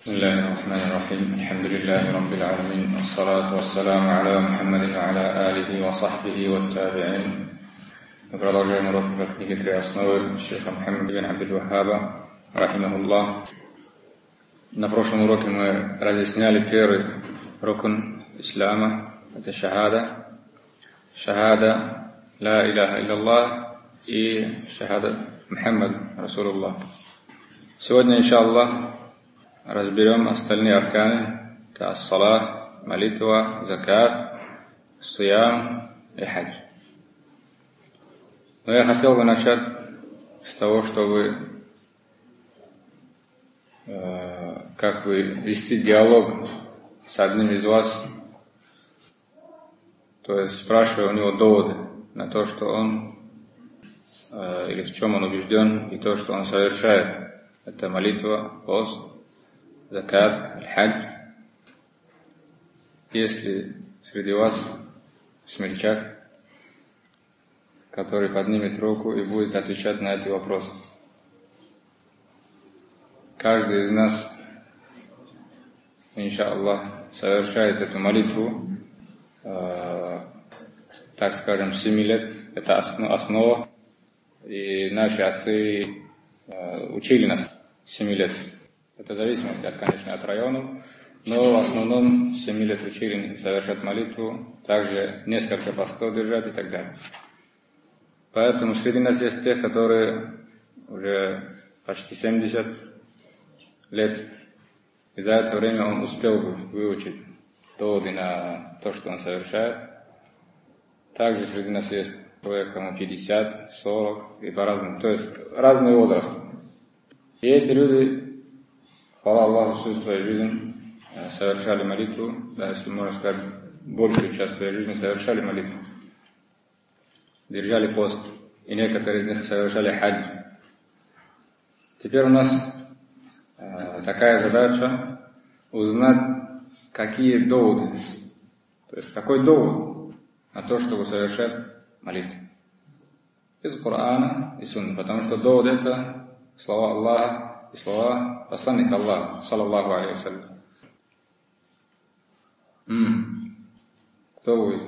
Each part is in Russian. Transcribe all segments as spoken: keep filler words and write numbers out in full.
بسم الله الرحمن الرحيم الحمد لله رب العالمين والصلاة والسلام على محمد وعلى آله وصحبه والتابعين. Продолжаем урок по книге «Три основы» шейха Мухаммада бин Абдуль Ваххаба, рахимахуллах. На прошлом уроке мы разъясняли первый рукн ислама, это шахада. Шахада ла иляха илляллах и шахада Мухаммад Расулуллах. Сегодня, иншаллах, разберем остальные арканы. Это ас-салах, молитва, закат, сиям и хадж. Но я хотел бы начать с того, чтобы э, как бы вести диалог с одним из вас, то есть спрашивая у него доводы на то, что он э, или в чем он убежден, и то, что он совершает. Это молитва, пост, закат, хадж. Если среди вас смельчак, который поднимет руку и будет отвечать на эти вопросы. Каждый из нас, иншаллах, совершает эту молитву, э, так скажем, семи лет. Это основа. И наши отцы э, учили нас семи лет. Это в зависимости, от, конечно, от районов. Но в основном семи лет учили совершать молитву, также несколько постов держать и так далее. Поэтому среди нас есть тех, которые уже почти семьдесят лет, и за это время он успел бы выучить доводы на то, что он совершает. Также среди нас есть человек, кому пятьдесят, сорок и по-разному, то есть разный возраст. И эти люди, хвала Аллаху, всю свою жизнь совершали молитву, да, если можно сказать, большую часть своей жизни совершали молитву. Держали пост, и некоторые из них совершали хадж. Теперь у нас э, такая задача узнать, какие доводы, то есть какой довод на то, чтобы совершать молитву. Из Корана и Сунны, потому что довод это слова Аллаха и слова посланника Аллаха, саллаллаху алейхи вассалям. М-м. Кто будет?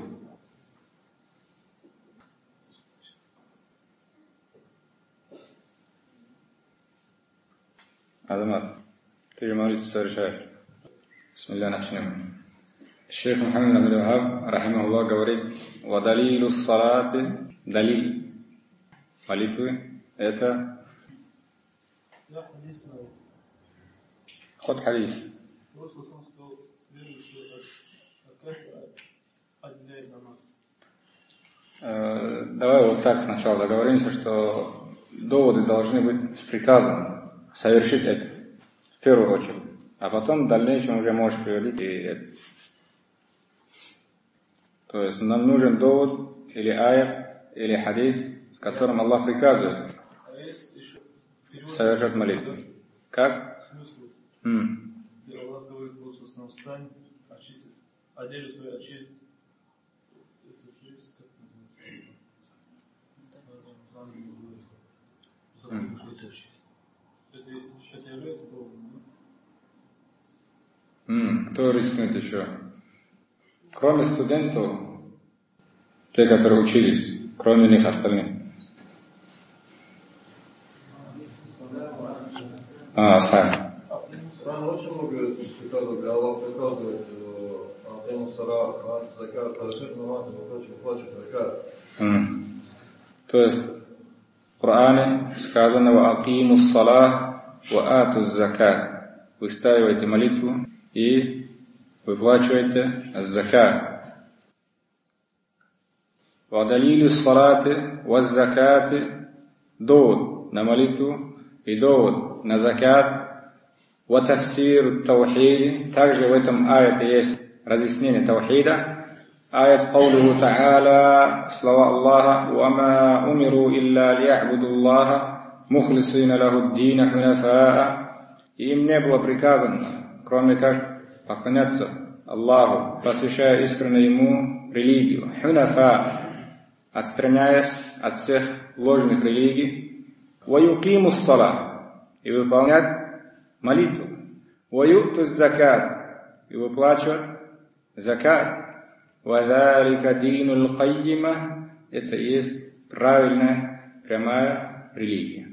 Азамат, ты же молитву совершаешь. Бисмилля, начнем. Шейх Мухаммад бин Абдуль Ваххаб, рахимахуллах, говорит: «Вадалилу салаты», далиль молитвы, это ход хадис. Э, давай вот так сначала договоримся, что доводы должны быть с приказом совершить это, в первую очередь. А потом в дальнейшем уже можешь приводить и это. То есть нам нужен довод, или аят, или хадис, в котором Аллах приказывает совершать молитву. Как? Смысл? М. Аллах говорит: «Господи, встань, очисти, одежду свою очисти». Это является доводом, да? М. Кто рискнет еще? Кроме студентов, те, которые учились, кроме них остальных. А, оставим. Там очень много приказов, где Аллах приказывает Атему Сара, Закат, совершить намаз, выплачивать закат. То есть в Коране сказано: «Ва акиму ссалах, ва ату закат». Выстаивайте молитву и выплачивайте закат. «Ва далилу ссалати, ва закати», довод на молитву и довод на закат. «Ва тафсиру таухиди», также в этом аяте есть разъяснение таухида. Аят «Каулиху та'аля», слова Аллаха: «Вама умиру илля ли'абуду Аллаха, мухлисина лаху ддина хунафаа». Им не было приказано, кроме как поклоняться Аллаху, посвящая искренне Ему религию. Хунафаа, отстраняясь от всех ложных религий. «Ва юкиму ссалах», и выполнять молитву. وَيُؤْتُ الزَّكَاةِ и выплачивают закат. وَذَلِكَ دِينُ الْقَيِّمَةِ это и есть правильная, прямая религия.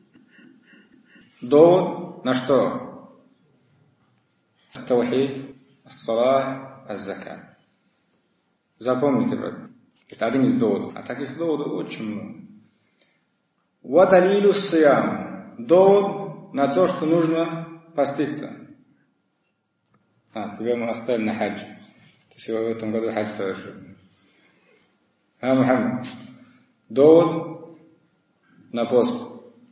Довод на что? Ат-таухид, ас-салат, аз-закат. Запомните, брат. Это один из доводов. А таких доводов очень много. Ва-далилу ссиям. Довод на то, что нужно поститься. А, тебя мы оставили на хадж. Ты сегодня в этом году хадж совершил. А, Мухаммад. Довод на пост.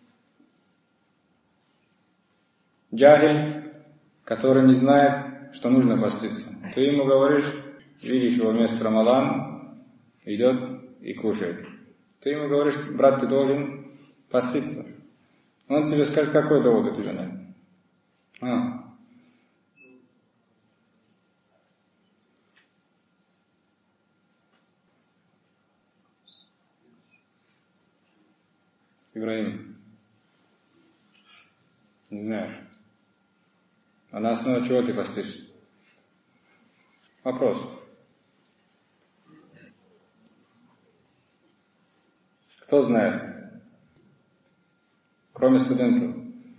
Джахиль, который не знает, что нужно поститься. Ты ему говоришь, видишь его вместо Рамадан, идет и кушает. Ты ему говоришь, брат, ты должен поститься. Он тебе скажет, какой довод у тебя надо. А. Ибрагим. Не знаешь. А на основе чего ты постишься? Вопрос. Кто знает? Кроме студентов.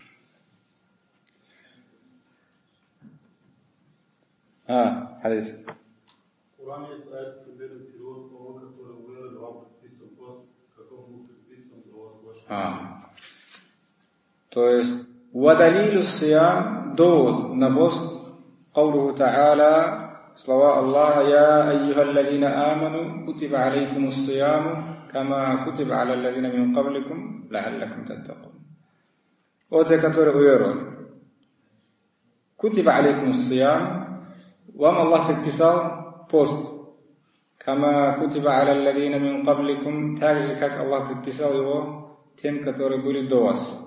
А, хадис. В Коране есть аят, который перевод того, который вы вам подписан пост, как он был подписан для вас ваш. А. То есть, вадалилу сиям, довод на пост, قوله تعالى, слова Аллаха, я айюхалладина аману, кутиба алейкуму сияму, кама кутиба аля алладина мин кабликум, лааллакум таттакун. Вот те, которые уверовали. Кутиба алейкуму сиям, вам Аллах предписал пост. Кама кутиба аля алладина мин кабликум, так же, как Аллах предписал его тем, которые были до вас.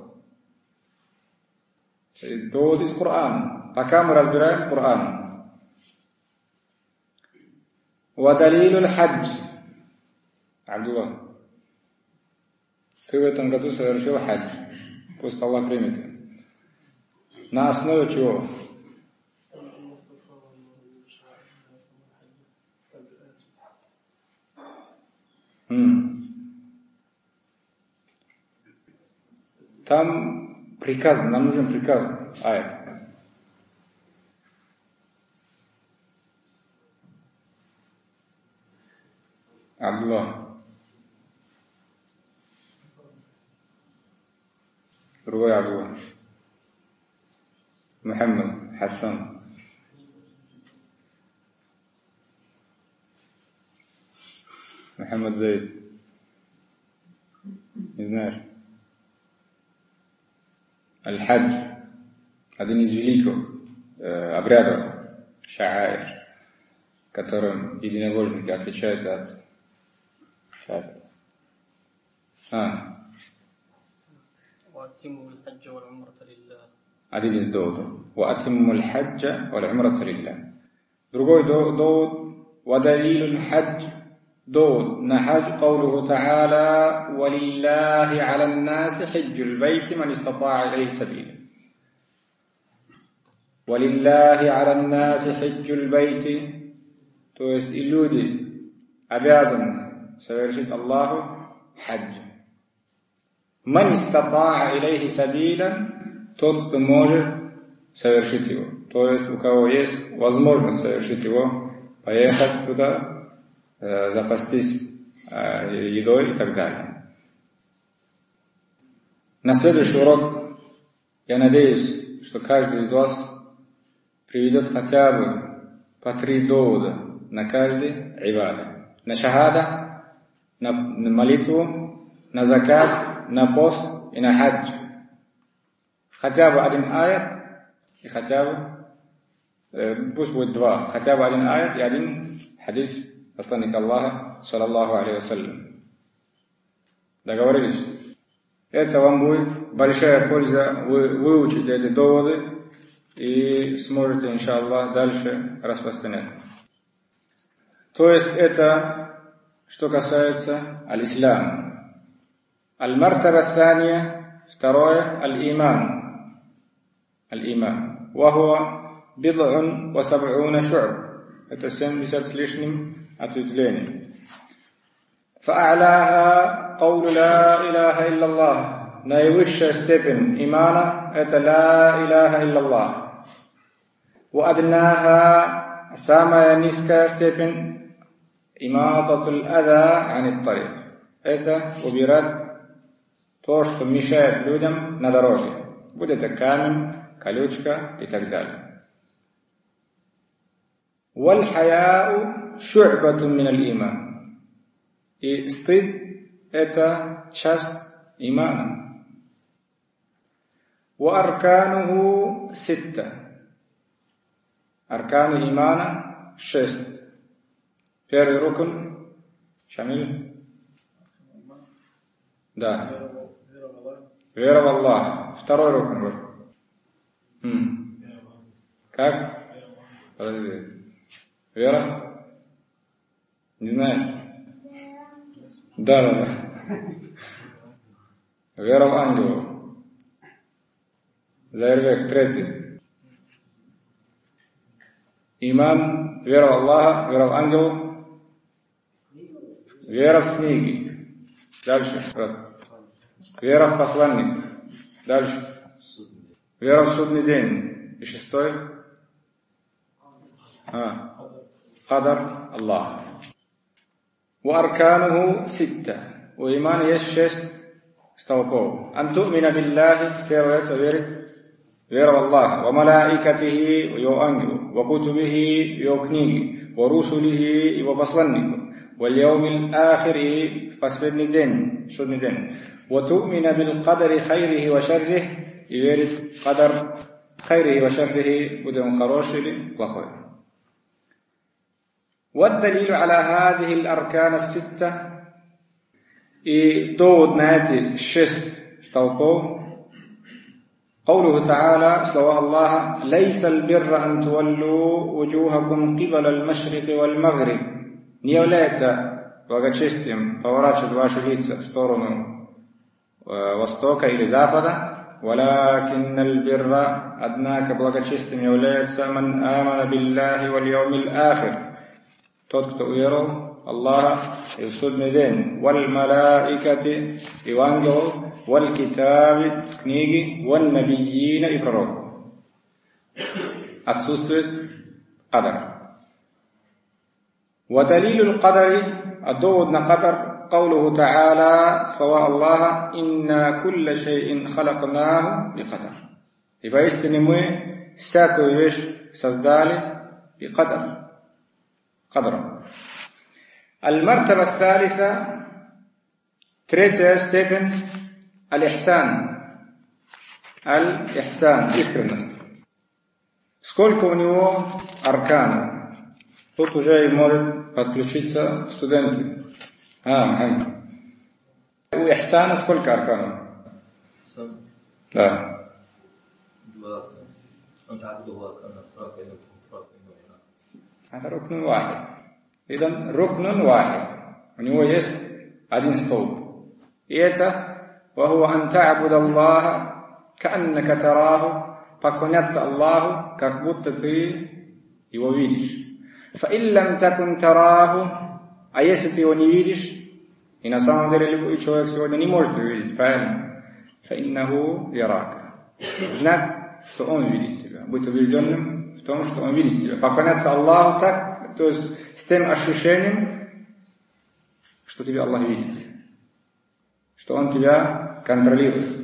Довод из Корана. Пока мы разбираем Коран. Вадалилуль хадж. Абдуллах, ты в этом году совершил хадж. Пусть Аллах примет. На основе чего? М. Там приказано, нам нужен приказ. Аят. Абдуллах. Другой Абдуллах. Мухаммад, Хасан. Мухаммад Зайд. Не знаешь? Аль-Хадж. Один из великих э, обрядов, ша'аир, которым единобожники отличаются от ша'аир. А. Один из доводов. وَأَتِمُّ الْحَجَّ وَالْعُمْرَةَ لِلَّهِ. Другой довод. وَدَلِيلُ الْحَجِّ. Довод на хадж. قوله تعالى وَلِلَّهِ عَلَى النَّاسِ حِجُّ الْبَيْتِ مَنِ اسْتَطَاعَ إِلَيْهِ سَبِيلًا. وَلِلَّهِ عَلَى النَّاسِ حِجُّ الْبَيْتِ. То есть и люди обязаны совершить Аллаху хадж. «Ман истатаа илейхи сабиля» тот, кто может совершить его. То есть у кого есть возможность совершить его, поехать туда, э, запастись э, едой и так далее. На следующий урок я надеюсь, что каждый из вас приведет хотя бы по три довода на каждый ибада. На шахада, на молитву, на закат, на пост и на хадж. Хотя бы один аят и хотя бы, э, пусть будет два, хотя бы один аят и один хадис посланника Аллаха, саллаллаху алейхи вассалям. Договорились? Это вам будет большая польза, вы выучите эти доводы и сможете, иншаллах, дальше распространять. То есть это, что касается аль-ислам. Аль-мартаба сания, второе, аль-иман. аль-иман. Вахуа бид'ун ва саб'уна шу'б. Это семьдесят с лишним ответвлений. Фа'аляха каулу ла илаха илляллах. Наивысшая степень имана – это ла иляха илляллах. Ва аднаха – самая низкая степень имататуль ада анит тарик. Это убирать то, что мешает людям на дороге. Будь это камень, колючка и так далее. Валь хаяу шу'батун мин аль-иман. И стыд – это часть имана. Ва аркануху ситта. Арканы имана шесть. Первый рукн Шамиль? Да. Вера в Аллаха. Второй рукн. М. Как? Подожди. Вера? Не знаешь? Да, да, да. Вера в ангелов. Заирбек, третий. Иман, вера в Аллаха, вера в ангелов, вера в книги. Дальше. Вера в посланник. Дальше. Вера в судный день. И шестой. А. Кадар Аллах. Ва аркануху ситта. У имана есть шесть столпов. Ан ту'мина биллахи. Первое это верить. Вера в Аллаха. Ва малаикатихи. Его ангелу. Ва кутубихи. Его книги. Ва русулихи. Его посланнику. Ва льяумил ахири. В последний день. Судный день. Ва ту'мина бил кадари хайрихи ва шаррихи. И верит в кадар хайрихи ва шаррихи. Будет он хороший или плохой. والدليل على هذه الأركان الستة и довод на эти шесть столпов قوله تعالى слова Аллаха ليس البر أن تولوا وجوهكم قبل المشرق والمغرب не является благочестием поворачивать ваши лица в сторону востока или запада ولكن البر однако благочестием является من آمن بالله واليوم الآخر тот, кто уверовал Аллаха и в судный день, валь малаикати и в ангелов, валь китаби книги, валь набийина и пророков. Отсутствует кадар. Вадалилю кадари, а довод на кадар, каулуху та'аля, слова Аллаха, инна кулля шейин халакнаху би кадар. И поистине мы всякую вещь создали би кадар. قدرا المرتبة الثالثة تريتيا ستيبن الإحسان الإحسان искренность. Сколько у него арканов? Тут уже может подключиться студенты. А, ага. У Ихсана сколько арканов? Да. Это рукнун вахид. Идан рукнун вахид. У него есть один столб. И это وهو أن تعبد الله كأنك تراه, поклоняться Аллаху, как будто ты его видишь. فإن لم تكن تراه, а если ты его не видишь, и на самом деле любой человек сегодня не может его видеть, правильно? فإنه يراك. Знак, что он видит тебя. Будь убежденным в том, что он видит тебя. Поклоняться Аллаху так, то есть с тем ощущением, что тебя Аллах видит, что он тебя контролирует.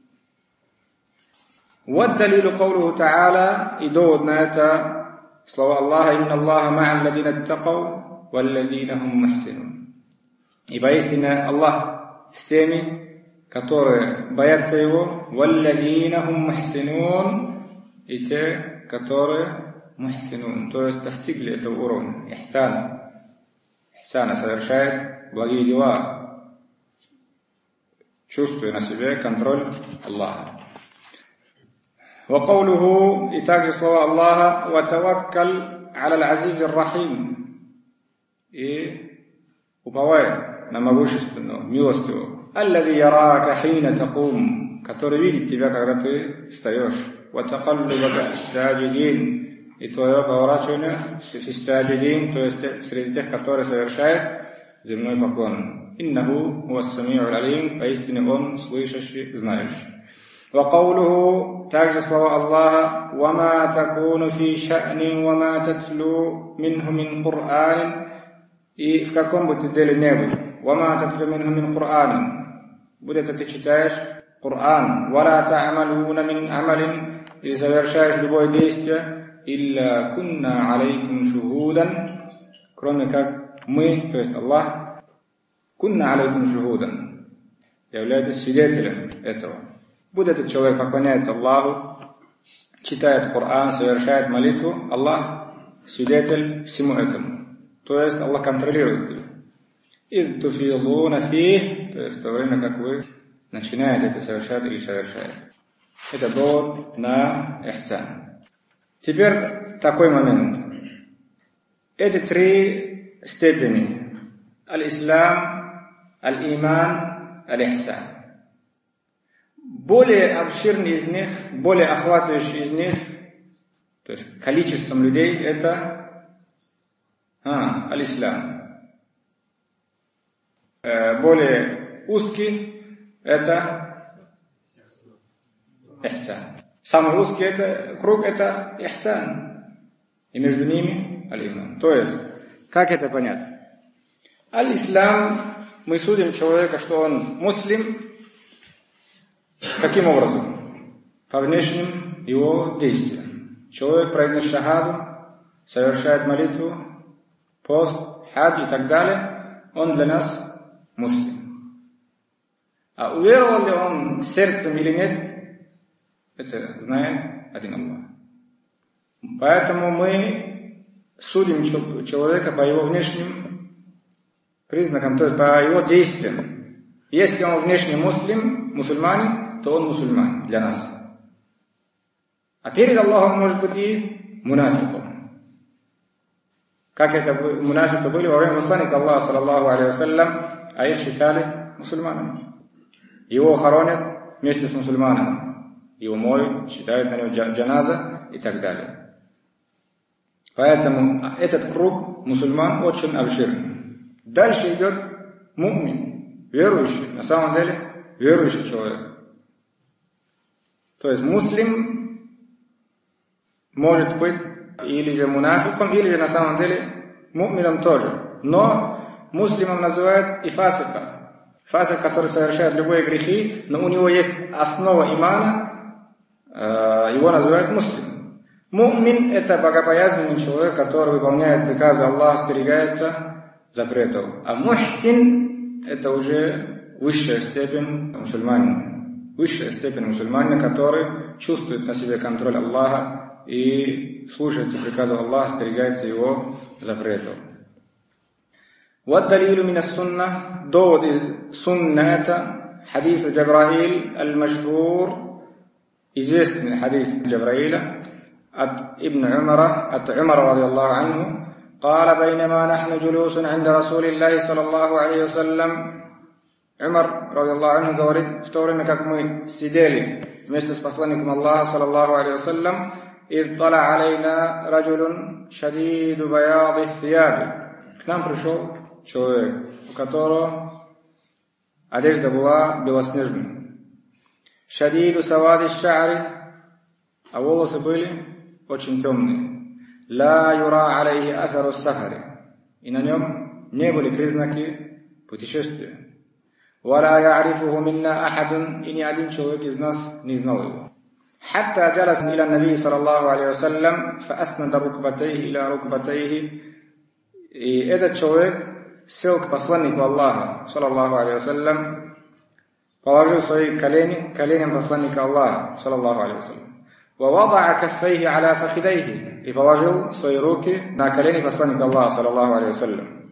Вот далилу каулуху та'аля, и довод на это слова Аллаха, инна Аллаха ма'а алладина аттакау, валладина хум мухсинун. И поистине Аллах с теми, которые боятся его, валладина хум мухсинун, и те, которые мухсинун, то есть достигли этого уровня, ихсана. Ихсана совершает благие дела, чувствуя на себе контроль Аллаха. Ва каулуху, и также слова Аллаха, ва таваккаль аля аль-азиз ар-рахим, и уповай на могущественного, милостивого, аллади ярака хина такум, который видит тебя, когда ты встаешь. وَتَقَلُّبَكَ فِي السَّاجِدِينَ и твое поворачивание фиссаджидин, то есть среди тех, которые совершают земной поклон. Иннаху хуас-сами'у алим, поистине он слышащий, знающий. وقوله также слова Аллаха وَمَا تَكُونُ فِي شَأْنٍ وَمَا تَتْلُو مِنْهُ مِنْ قُرْآنٍ и в каком бы ты деле не был. وَمَا تَتْلُو مِنْهُ مِنْ قُرْآنٍ будет это ты читаешь Коран. وَلَا تَعْمَلُونَ مِنْ عَمَلٍ и совершаешь любое действие إِلَّا كُنَّا عَلَيْكُمْ شُهُودًا кроме как мы, то есть Аллах, كُنَّا عَلَيْكُمْ شُهُودًا являетесь свидетелем этого. Будь этот человек поклоняется Аллаху, читает Коран, совершает молитву, Аллах свидетель всему этому. То есть Аллах контролирует тебя. إِذْ تُفِيضُونَ فِيهِ то есть в то время, как вы начинаете это совершать или совершаете. Это довод на ихсан. Теперь такой момент. Эти три степени. Аль-Ислам, Аль-Иман, Аль-Ихсан. Более обширный из них, более охватывающий из них, то есть количеством людей, это а, Аль-Ислам. Э, более узкий, это Ихсан. Самый узкий это, круг это Ихсан. И между ними Аль-Иман. То есть, как это понятно? Аль-Ислам, мы судим человека, что он муслим. Каким образом? По внешним его действиям. Человек произносит шахаду, совершает молитву, пост, хадж и так далее. Он для нас муслим. А уверовал ли он сердцем или нет, это знает один Аллах. Поэтому мы судим человека по его внешним признакам, то есть по его действиям. Если он внешне муслим, мусульманин, то он мусульманин для нас. А перед Аллахом может быть и мунафиком. Как это мунафики были во время посланника Аллаха, саллаллаху алейхи вассалям, а их считали мусульманами. Его хоронят вместе с мусульманами. Его моют, считают на него джаназа и так далее. Поэтому этот круг мусульман очень обширный. Дальше идет мумин, верующий, на самом деле верующий человек. То есть муслим может быть или же мунафиком, или же на самом деле мумином тоже. Но муслимом называют и фасика. Фасик, который совершает любые грехи, но у него есть основа имана, его называют муслим. Мумин – это богобоязненный человек, который выполняет приказы Аллаха, остерегается запретов. А мухсин – это уже высшая степень мусульманина. Высшая степень мусульманина, который чувствует на себе контроль Аллаха и слушается приказу Аллаха, остерегается его запретов. Вот далилу мина сунна, довод из сунна это хадис Джабраил аль-Машхур, известный хадис Джабраиля от Ибн Умара, от Умара ради Аллаху анху, قال بينما نحن جلوس عند رسول الله صلى الله عليه وسلم. Умар, ради Аллаху анху, говорит, в то время, как мы сидели вместе с посланником Аллаха, саллаллаху алейхи вассалям, إذ طلع علينا رجل شديد بياض الثياب. К нам пришел человек, у которого одежда была белоснежной. شديد سواد الشعر, а волосы были очень темные. لا يرى عليه أثر السفر, и на нем не были признаки путешествия. ولا يعرفه منا أحد, и ни один человек из нас не знал его. حتى جلس إلى النبي صلى الله عليه وسلم فأسند ركبتيه إلى ركبتيه. И этот человек сел к посланнику Аллаха, саллаллаху алейхи вассалям, положил свои колени коленям посланника Аллаха, саллаллаху алейхи вассалям. ووضع كفيه على فخذيه, и положил свои руки на колени посланника Аллаха, саллаллаху алейхи вассалям.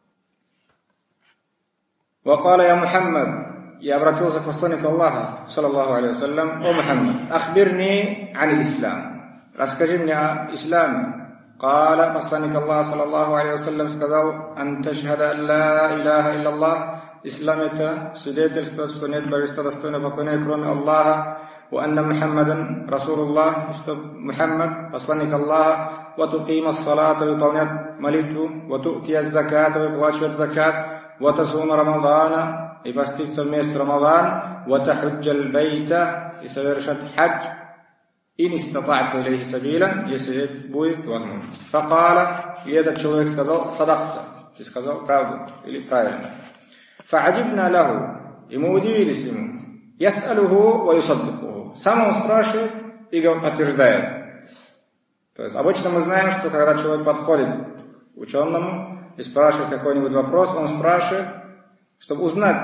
وقال يا محمد, я обратился к посланнику Аллаха, саллаллаху алейхи вассалям: о Мухаммад, ахбирни ан ислам, расскажи мне о исламе. قال, посланник Аллаха, саллаллаху алейхи вассалям, сказал: ан ташхада ан ла илляха илляллах, ислам это свидетельство, что нет божества достойного поклонения, кроме Аллаха, ва анна Мухаммадан Расулуллах, что Мухаммад, посланник Аллаха, ва туқима ас-салата, выполнять молитву, ва ту'ти аз-заката, выплачивать закат, ва тасума Рамадана, и поститься в месяц Рамадан, ва тахуджаль байта, и совершать хадж, ин истата'та илейхи сабиля, если это будет возможно. Факала, и этот человек сказал, садакта, ты сказал правду или правильно. Фа'аджибна лаху, и мы удивились ему. Яс'алуху ва юсаддикуху. Сам он спрашивает и подтверждает. То есть обычно мы знаем, что когда человек подходит к ученому и спрашивает какой-нибудь вопрос, он спрашивает, чтобы узнать.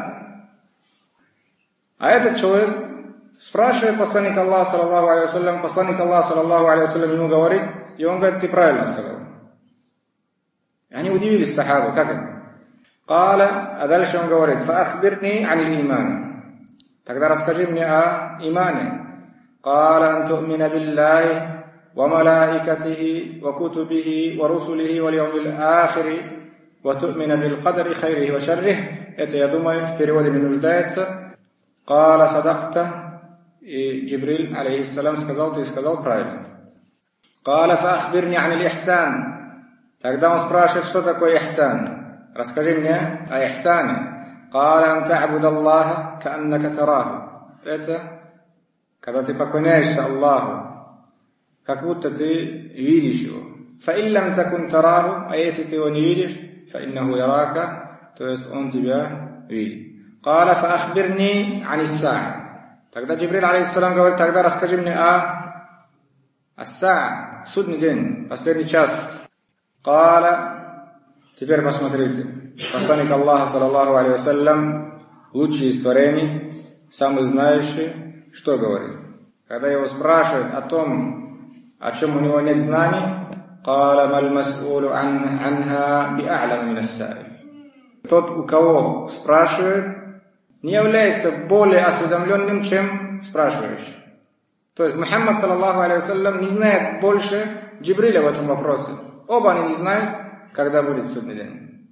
А этот человек спрашивает посланник Аллаха, саллаллаху алейхи вассалям, посланник Аллаха, саллаллаху алейхи вассалям, ему говорит, и он говорит, ты правильно сказал. И они удивились, сахабы, как это? Каля, а дальше он говорит, фаахбирни анил иман. Тогда расскажи мне о имане. Каля, ан ту'мина биллахи, ва малаикатихи, ва кутубихи, ва русулихи, ва льяумил ахири, ва ту'мина бил кадари хайрихи ва шаррихи. Это, я думаю, в переводе не нуждается. Каля садакта. И Джибриль, алейхиссалям, сказал, ты сказал правильно. Каля фаахбирни анил ихсан. Тогда он спрашивает, что такое ихсан. Расскажи мне о ихсане. Каля ан та'буда Аллаха кааннака тараху. Это когда ты поклоняешься Аллаху, как будто ты видишь его. Фа иллям такун тараху, а если ты его не видишь, фа иннаху ярака, то есть он тебя видит. Каля фаахбирни анис саа. Тогда Джибриль, алейхиссалям, говорит, тогда расскажи мне о ас-саа, судный день, последний час. Каля, теперь посмотрите, посланник Аллаха, саллаллаху алейхи вассалям, лучший из творений, самый знающий, что говорит? Когда его спрашивают о том, о чем у него нет знаний, каля маль мас'улу анха би'а'лам мин ас-са'иль. Тот, у кого спрашивает, не является более осведомленным, чем спрашивающий. То есть Мухаммад, саллаллаху алейхи вассалям, не знает больше Джибриля в этом вопросе. Оба они не знают, когда будет судный день.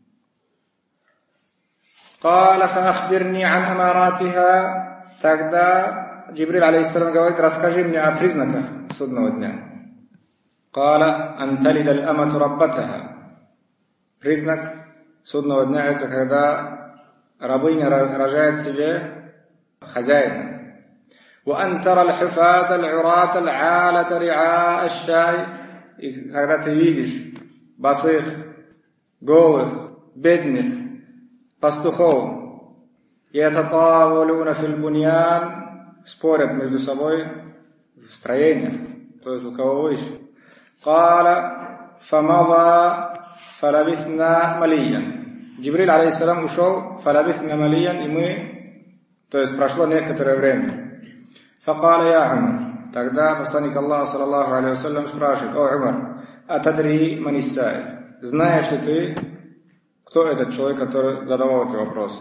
Каля фаахбирни ан амаратиха. Тогда Джибриль, алейхиссалям, говорит, расскажи мне о признаках судного дня. Каля ан талида аль-амату раббатаха. Признак судного дня — это когда рабыня рожает себе хозяина. وأن ترى الحفاة العراة العالة رعاء الشاي. И когда ты видишь босых, голых, бедных пастухов, يتطاولون في البنيان, спорят между собой в строениях, то есть у кого выше. قال فمضى فلبثنا مليا. Джибриль, алейхиссалям, ушел, фалабithna малиян, и мы, то есть прошло некоторое время. Факаля я Умар. Тогда посланник Аллаха, саллаллаху алейхи вассалям, спрашивает, о Умар, атадри ман ис-саиль. Знаешь ли ты, кто этот человек, который задавал этот вопрос?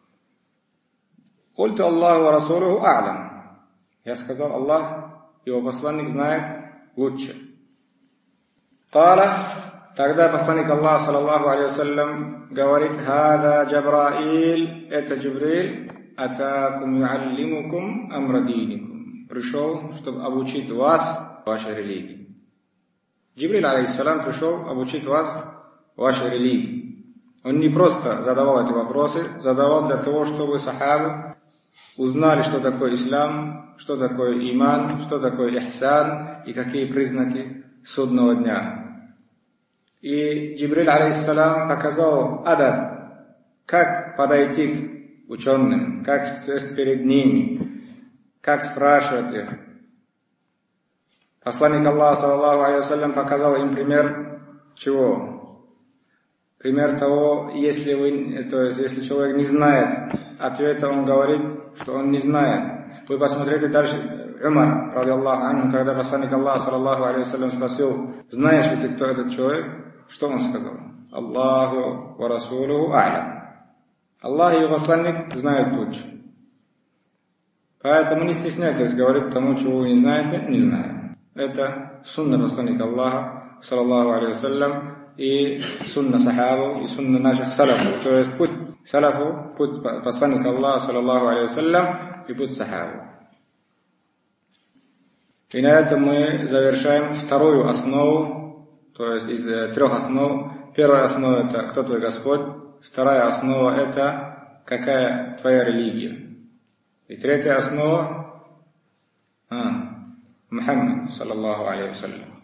Культу Аллаху ва расулуху а'лам. Я сказал, Аллах, его посланник знает лучше. Каля. Тогда посланник Аллаха, саллаллаху алейхи вассалям, говорит, «Хада Джабраиль, это Джибриль, атакум юаллимукум амра диникум». Пришел, чтобы обучить вас вашей религии. Джибриль, алейхиссалям, пришел обучить вас вашей религии. Он не просто задавал эти вопросы, задавал для того, чтобы сахабы узнали, что такое ислам, что такое иман, что такое ихсан и какие признаки судного дня. И Джибриль, алейхиссалям, показал адаб, как подойти к ученым, как сесть перед ними, как спрашивать их. Посланник Аллаха, саллаллаху алейхи вассалям, показал им пример чего? Пример того, если вы, то есть, если человек не знает ответа, он говорит, что он не знает. Вы посмотрите дальше. Умар, радиаллаху анху, когда посланник Аллаха, саллаллаху алейхи вассалям, спросил, знаешь ли ты, кто этот человек? Что он сказал? Аллаху ва расулуху а'лям. Аллах и его посланник знают лучше. Поэтому не стесняйтесь говорить тому, чего вы не знаете, не знаю. Это сунна посланника Аллаха, саллаллаху алейхи вассалям, и сунна сахабов, и сунна наших салафов. То есть путь салафу, путь посланника Аллаха, саллаллаху алейхи вассалям, и путь сахабы. И на этом мы завершаем вторую основу, то есть из трех основ. Первая основа — это кто твой Господь. Вторая основа — это какая твоя религия. И третья основа — а, Мухаммад, саллаллаху алейхи вассалям.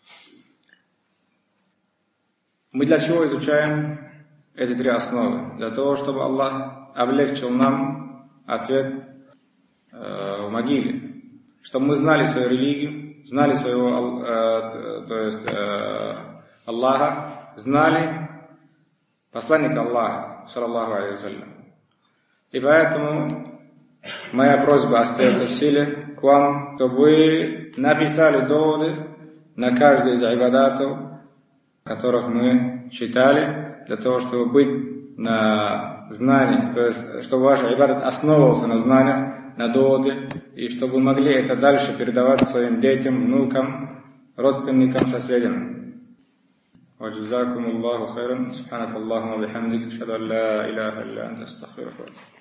Мы для чего изучаем эти три основы? Для того, чтобы Аллах облегчил нам ответ э, в могиле. Чтобы мы знали свою религию, знали своего э, то есть, э, Аллаха, знали посланника Аллаха, саллаллаху алейхи вассалям. И поэтому моя просьба остается в силе к вам, чтобы вы написали доводы на каждый из айбадатов, которых мы читали, для того, чтобы быть на знаниях, то есть, чтобы ваш айбадат основывался на знаниях, на доводы, и чтобы вы могли это дальше передавать своим детям, внукам, родственникам, соседям. وجزاكم الله خيرا سبحانك اللهم وبحمدك أشهد أن لا إله إلا أنت أستغفرك.